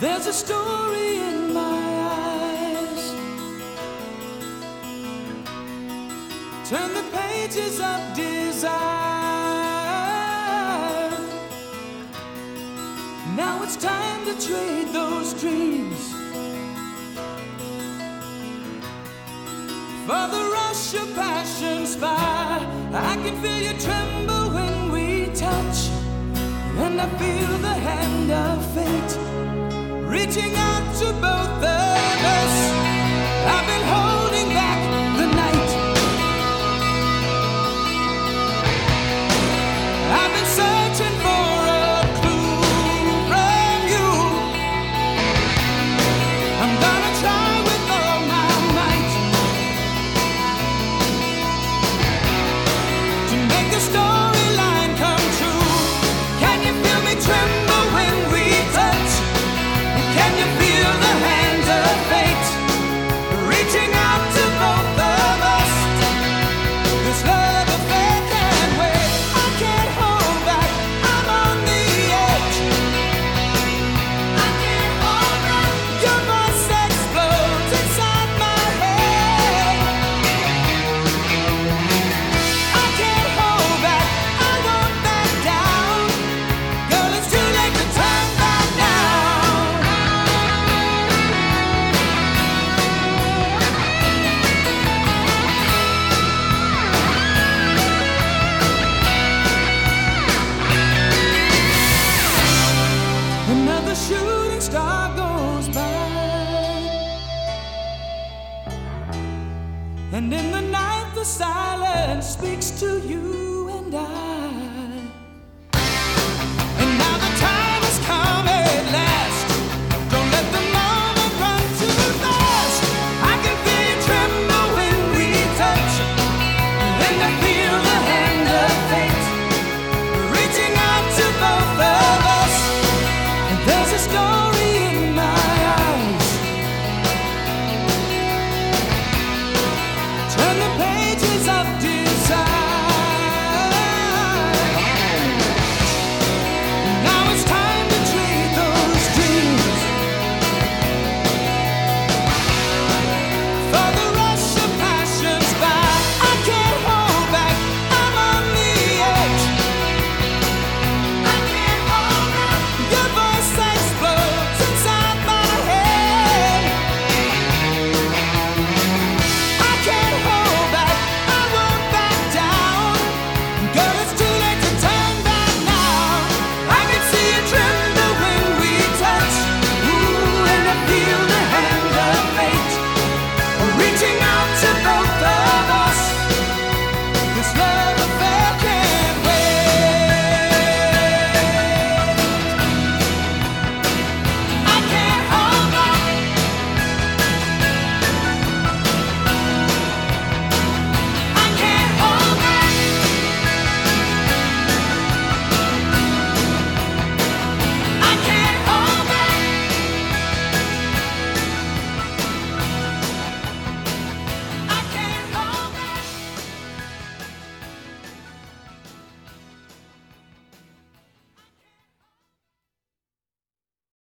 There's a story in my eyes. Turn the pages of desire. Now it's time to trade those dreams for the rush of passion's fire. I can feel you tremble when we touch, and I feel the hand of fate reaching out to both of us. I've been holding back the night. I've been searching for a clue from you. I'm gonna try with all my might to make the storyline come true. Can you feel me tremble when we touch? Can you feel the hands of fate reaching out to both of us? This love affair can't wait. I can't hold back. I'm on the edge. I can't hold back. Your voice explodes inside my head. I can't hold back. I won't back down. Girl, it's too late to turn back now. Another shooting star goes by, and in the night the silence speaks to you and I. And now the time has come at last. Don't let the moment run too fast. I can feel you tremble when we touch, and I feel the hand of fate reaching out to both of us. And there's a story